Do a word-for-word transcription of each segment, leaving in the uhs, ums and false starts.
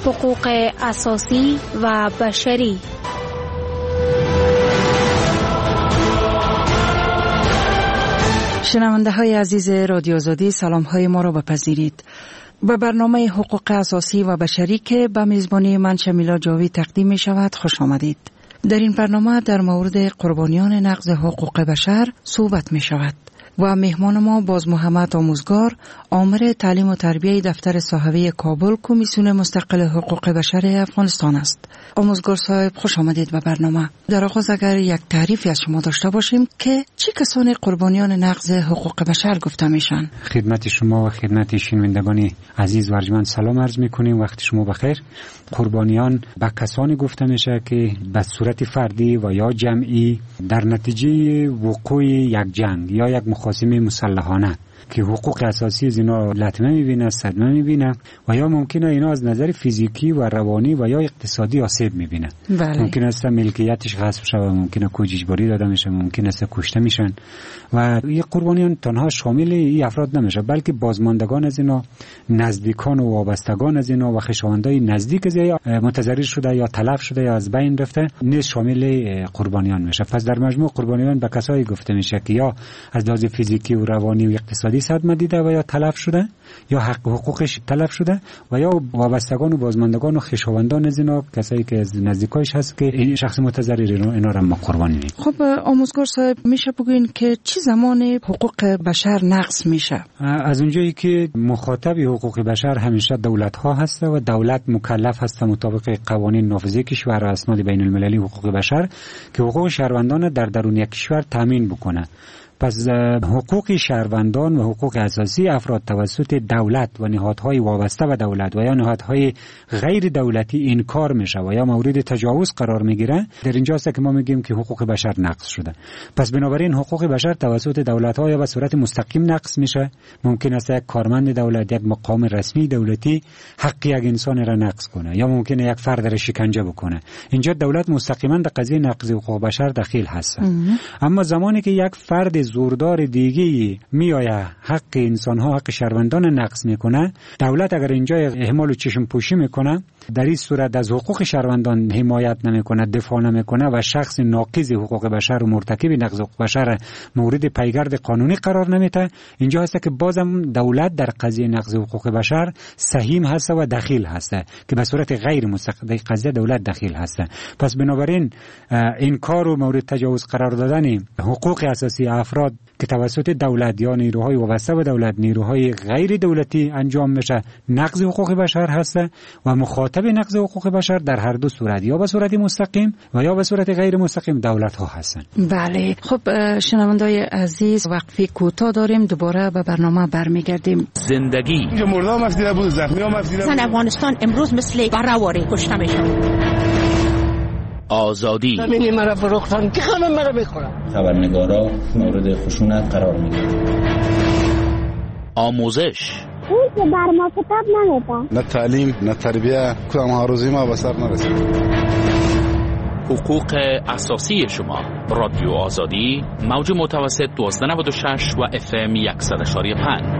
حقوق اساسی و بشری. شنونده های عزیز رادیو آزادی، سلام های ما را بپذیرید. به برنامه حقوق اساسی و بشری که به میزبانی من شمیلا جاوی تقدیم می شود خوش آمدید. در این برنامه در مورد قربانیان نقض حقوق بشر صحبت می شود و مهمان ما باز محمد آموزگار، آمر تعلیم و تربیه دفتر صحوی کابل، کمیسیون مستقل حقوق بشر افغانستان است. آموزگار صاحب خوش آمدید به برنامه. در آغاز اگر یک تعریفی از شما داشته باشیم که چه کسانی قربانیان نقض حقوق بشر گفته میشن؟ خدمت شما و خدمت شنوندگان عزیز و ارجمند سلام عرض میکنیم. وقت شما بخیر. قربانیان به کسانی گفته میشه که به صورت فردی و یا جمعی در نتیجه وقوع یک جنگ یا یک مخاصمه مسلحانه که حقوق اساسی از اینا لطمه میبینه، صدمه میبینه و یا ممکنه اینا از نظر فیزیکی و روانی و یا اقتصادی آسیب میبینه. بله. ممکن است ملکیتش غصب شود، ممکنه کج اجباری داده میشه، ممکن است کشته میشن و این قربانیان تنها شامل این افراد نمیشه، بلکه بازماندگان از اینا، نزدیکان و وابستگان از اینا و خویشاوندای نزدیک از یا متضرر شده یا تلف شده یا از بین رفته نیز شامل قربانیان میشه. پس در مجموع قربانیان به کسایی گفته میشه که یا از لحاظ فیزیکی و روانی و اقتصادی صدمه دیده و یا تلف شده یا حق حقوقش تلف شده و یا وابستگان و بازماندگان و خویشاوندان از اینا، کسایی که از نزدیکایش هست که این شخص متضرر اینا, اینا را ما قربانی می‌کنیم. خب آموزگار صاحب، میشه بگوین که چه زمان حقوق بشر نقض میشه؟ از اونجایی که مخاطب حقوق بشر همیشه دولت ها هست و دولت مکلف هست مطابق قوانین نافذه کشور و اسناد بین المللی حقوق بشر که حقوق شهروندان در درون یک کشور تامین بکنه. پس حقوق شهروندان و حقوق اساسی افراد توسط دولت و نهادهای وابسته به دولت و یا نهادهای غیر دولتی انکار میشه و یا مورد تجاوز قرار میگیره، در اینجاست که ما میگیم که حقوق بشر نقض شده. پس بنابراین حقوق بشر توسط دولت‌ها یا به صورت مستقیم نقض میشه. ممکن است یک کارمند دولت، یک مقام رسمی دولتی حق یک انسان را نقض کنه یا ممکنه یک فرد را شکنجه بکنه. اینجا دولت مستقیما در قضیه نقض حقوق بشر دخیل هست. اما زمانی که یک فرد زوردار دیگه میآید حق انسان ها، حق شهروندان نقض میکنه، دولت اگر اینجا اهمال و چشم پوشی میکنه، در این صورت از حقوق شهروندان حمایت نمیکنه، دفاع نمیکنه و شخص ناقض حقوق بشر و مرتکب نقض حقوق بشر مورد پیگرد قانونی قرار نمیده، اینجا هست که بازم دولت در قضیه نقض حقوق بشر سهیم هست و دخیل هست که به صورت غیر مستقیم در قضیه دولت دخیل هست. پس بنابراین انکار و مورد تجاوز قرار دادن حقوق اساسی افراد که توسط دولت یا نیروهای وابسته به دولت، نیروهای غیر دولتی انجام میشه، نقض حقوق بشر هست و مخاطب نقض حقوق بشر در هر دو صورت، یا به صورت مستقیم و یا به صورت غیر مستقیم، دولت ها هستن. بله. خب شنوندای عزیز، وقفه کوتاه داریم، دوباره به برنامه برمیگردیم. زندگی مردم مفدیده بود، زخمی ها مفدیده بود. زن افغانستان امروز مثل برهواری کشته میشه. آزادی زمینی مرا فروختن که خانم مرا بخورم. خبرنگارا مورد خشونت قرار میگیرن. آموزش اون که بر ما کتاب نمیده، نه تعلیم نه تربیه، کدام هاروزی ما به سر نرسید. حقوق اساسی شما. رادیو آزادی، موج متوسط دوازده نود و شش و اف ام صد و شش و پنج.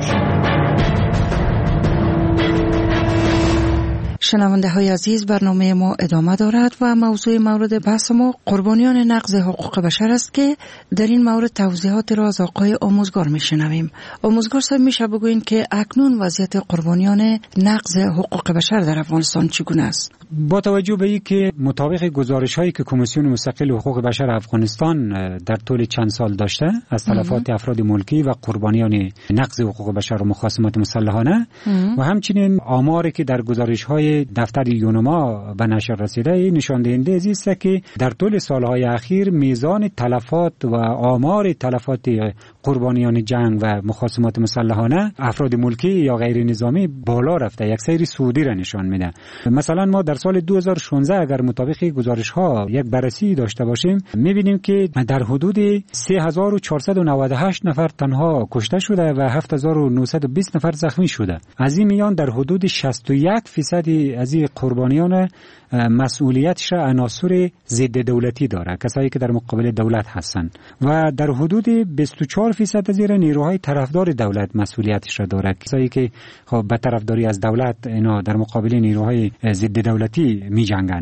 شنونده های عزیز، برنامه ما ادامه دارد و موضوع مورد بحث ما قربانیان نقض حقوق بشر است که در این مورد توضیحات را از آقای آموزگار میشنویم. آموزگار صاحب، میشه بگوین که اکنون وضعیت قربانیان نقض حقوق بشر در افغانستان چگونه است؟ با توجه به اینکه مطابق گزارش هایی که کمیسیون مستقل حقوق بشر افغانستان در طول چند سال داشته از تلفات افراد ملکی و قربانیان نقض حقوق بشر و مخاصمات مسلحانه و همچنین آماری که در گزارش های دفتر یونما به نشر رسیده نشان دهنده است که در طول سالهای اخیر میزان تلفات و آمار تلفات قربانیان جنگ و مخاصمات مسلحانه افراد ملکی یا غیر نظامی بالا رفته، یک سیر صعودی را نشان میده. مثلا ما در سال دو هزار و شانزده اگر مطابق گزارش ها یک بررسی داشته باشیم، میبینیم که در حدود سه هزار و چهارصد و نود و هشت نفر تنها کشته شده و هفت هزار و نهصد و بیست نفر زخمی شده. از این میان در حدود شصت و یک درصد تعدادی از این قربانیان مسئولیتش عناصر ضد دولتی داره، کسایی که در مقابل دولت هستن و در حدود بیست و چهار درصد از این نیروهای طرفدار دولت مسئولیتش داره، کسایی که خب به طرفداری از دولت اینا در مقابل نیروهای ضد دولتی می جنگن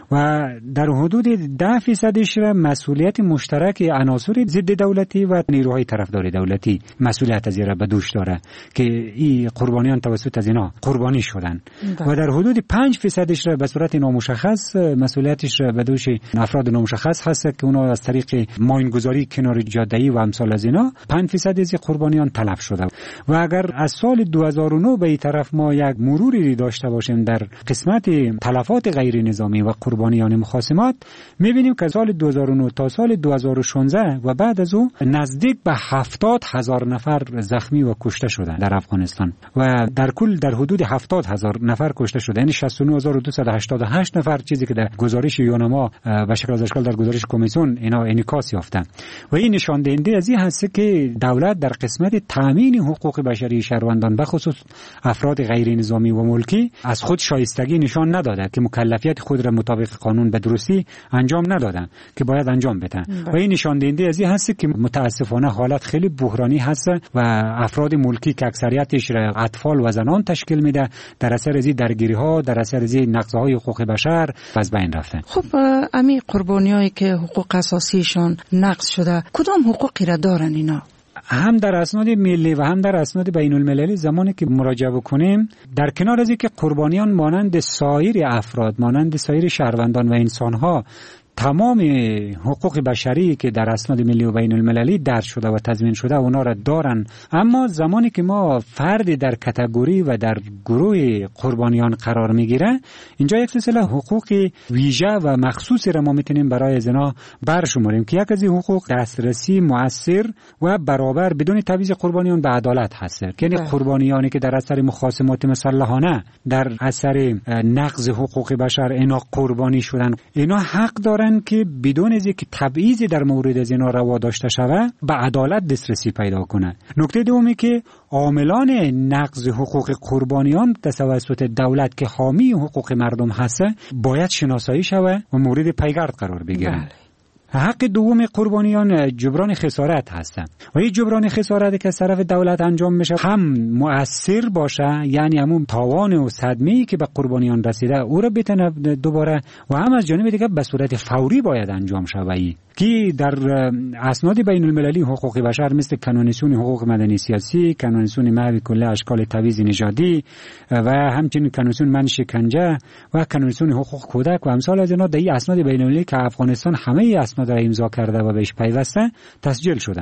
و در حدود ده درصدش را مسئولیت مشترک عناصر ضد دولتی و نیروهای طرفدار دولتی مسئولیت از این را به دوش داره که این قربانیان توسط از اینا قربانی شدن و در حدود پنج درصدش را به صورت نامشخص مسئولیتش را به دوش افراد نامشخص هست که اونا از طریق ماینگذاری کنار جاده‌ای و امثال از اینا پنج درصد از قربانیان تلف شده و اگر از سال دو هزار و نه به این طرف ما یک مروری داشته باشیم در قسمت تلفات غیر نظامی و قربانیان مخاصمات، می‌بینیم که سال دو هزار و نه تا سال دو هزار و شانزده و بعد از او نزدیک به هفتاد هزار نفر زخمی و کشته شدند در افغانستان و در کل در حدود هفتاد هزار نفر کشته شده، یعنی شصت و نه هزار و دویست و هشتاد و هشت نفر، چیزی که در گزارش یونما به شکل از اشکال در گزارش کمیسیون اینا انعکاس یافته و این نشان دهنده از این هست که دولت در قسمت تامین حقوق بشری شهروندان به خصوص افراد غیر نظامی و ملکی از خود شایستگی نشان نداده که مکلفیت خود را مطابق قانون به درستی انجام ندادن که باید انجام بدن و این نشان دهنده از این هست که متاسفانه حالت خیلی بحرانی هست و افراد ملکی که اکثریتش را اطفال و زنان تشکیل میده در اثر از این درگیری ها، در اثر از این نقض‌های حقوق بشر از بین رفته. خب امی قربانیایی که حقوق اساسیشان نقض شده کدام حقوقی را دارن اینا؟ هم در اسناد ملی و هم در اسناد بین المللی زمانی که مراجعه بکنیم، در کنار از اینکه قربانیان مانند سایر افراد، مانند سایر شهروندان و انسانها تمام حقوق بشری که در اسناد ملی و بین المللی درج شده و تضمین شده اونا را دارن، اما زمانی که ما فرد در کاتگوری و در گروه قربانیان قرار میگیره، اینجا یک سلسله حقوق ویژه و مخصوصی را ما میتونیم برای زنا برشماریم که یک از این حقوق دسترسی مؤثر و برابر بدون تبعیض قربانیان به عدالت هست. یعنی قربانیانی که در اثر مخاصمات مسلحانه در اثر نقض حقوق بشر اینا قربانی شدن، اینا حق دارن که بدون از اینکه تبعیضی در مورد از اینا روا داشته شود به عدالت دسترسی پیدا کنه. نکته دومی که عاملان نقض حقوق قربانیان توسط دولت که حامی حقوق مردم هست باید شناسایی شود و مورد پیگرد قرار بگیرند. حق دوم قربانیان جبران خسارت هستند و این جبران خسارت که از طرف دولت انجام میشه هم مؤثر باشه، یعنی همون تاوان و صدمه‌ای که به قربانیان رسیده او را بتونه دوباره، و هم از جانب دیگه به صورت فوری باید انجام شود که در اسناد بین المللی حقوق بشر مثل کنونسیون حقوق مدنی سیاسی، کنونسیون محو کل اشکال تبعیض نژادی و همچنین کنونسیون من شکنجه و کنونسیون حقوق کودک و امثال از اینا در این اسناد بین المللی که افغانستان همه اسناد را امضا کرده و بهش پیوسته تسجیل شده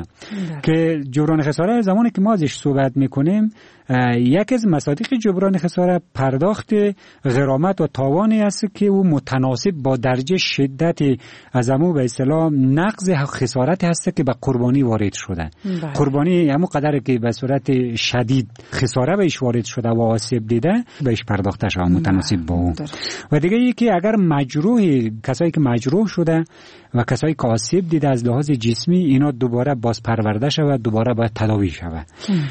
که جبران خسارت زمانی که ما ازش صحبت میکنیم، یک از مصادیق جبران خسارت پرداخت غرامت و تاوانی است که او متناسب با درجه شدت از امو به اصطلاح نقض خسارت هست که به قربانی وارد شده. بله. قربانی همون قدر که به صورت شدید خساره بهش وارد شده و آسیب دیده بهش پرداخته شده متناسب با اون. و دیگه یکی اگر مجروح، کسایی که مجروح شده و کسایی که آسیب دیده از لحاظ جسمی، اینا دوباره باز پرورده شود، دوباره باید تداوی شود.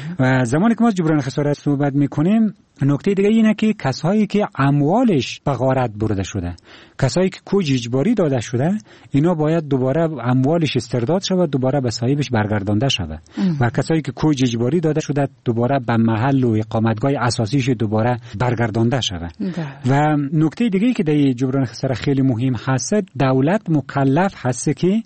و زمانی که ما جبران خسارت صحبت میکنیم، نکته دیگه اینه که کسایی که اموالش به غارت برده شده، کسایی که کوج اجباری داده شده، اینا باید دوباره اموالش استرداد شود، دوباره به صاحبش برگردانده شود. و کسایی که کوج اجباری داده شده دوباره به محل و اقامتگاه اساسیش دوباره برگردانده شود. و نکته دیگه که در جبران خسارت خیلی مهم هست، دولت مکلف هست که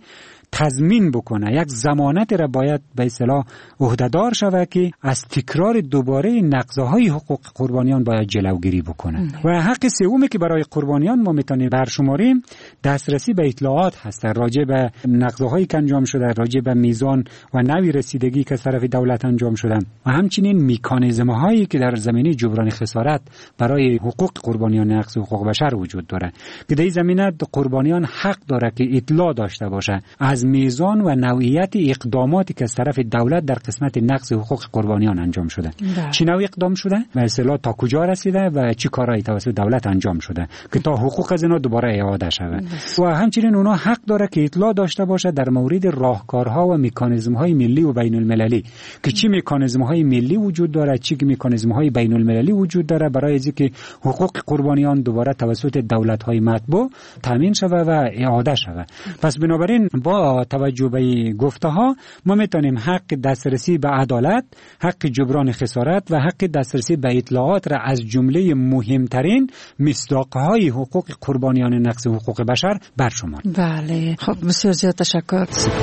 تضمین بکنه، یک ضمانت را باید به اصطلاح عهده‌دار شود که از تکرار دوباره نقض‌های حقوق قربانیان باید جلوگیری بکنه. ام. و حق سومی که برای قربانیان ما میتونیم برشماریم، دسترسی به اطلاعات هست راجع به نقض‌هایی که انجام شده، راجع به میزان و نوع رسیدگی که از طرف دولت انجام شده و همچنین مکانیزم‌هایی که در زمینه جبران خسارت برای حقوق قربانیان نقض حقوق بشر وجود داره که در این زمینه قربانیان حق داره که اطلاع داشته باشه از از میزان و نوعیت اقداماتی که از طرف دولت در قسمت نقض حقوق قربانیان انجام شده. چه نوع اقدام شده و اصطلاح تا کجا رسیده و چه کارهایی توسط دولت انجام شده که تا حقوق از اینا دوباره اعاده شود. و همچنین اونا حق داره که اطلاع داشته باشه در مورد راهکارها و مکانیزم‌های ملی و بین المللی که چه مکانیزم‌های ملی وجود داره، چه مکانیزم‌های بین المللی وجود داره برای اینکه حقوق قربانیان دوباره توسط دولت‌های مطبوع تامین شود و اعاده شود. پس بنابراین با توجه به گفته‌ها ما میتونیم حق دسترسی به عدالت، حق جبران خسارت و حق دسترسی به اطلاعات را از جمله مهمترین مصداق‌های حقوق قربانیان نقض حقوق بشر برشماریم. بله، خب بسیار زیاد تشکر.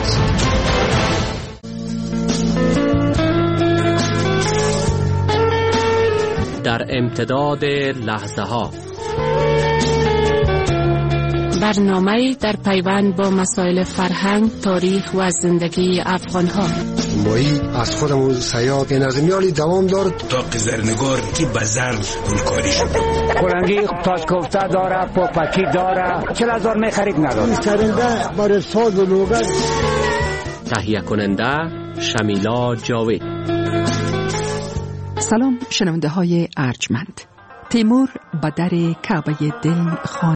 در امتداد لحظه ها برنامه در پیوند با مسائل فرهنگ، تاریخ و زندگی افغان ها. مایی از خودمون سیاد نظمیالی دوام دارد تا قزرنگار که بزرگ گلکاری شد کلنگی تاج کوفته داره، پاپکی داره، چل هزار می خرید نداره. سرنده برای ساز و لوگت. تهیه کننده شمیلا جاوید. سلام شنونده های ارجمند. تیمور به در کعبه دل خانه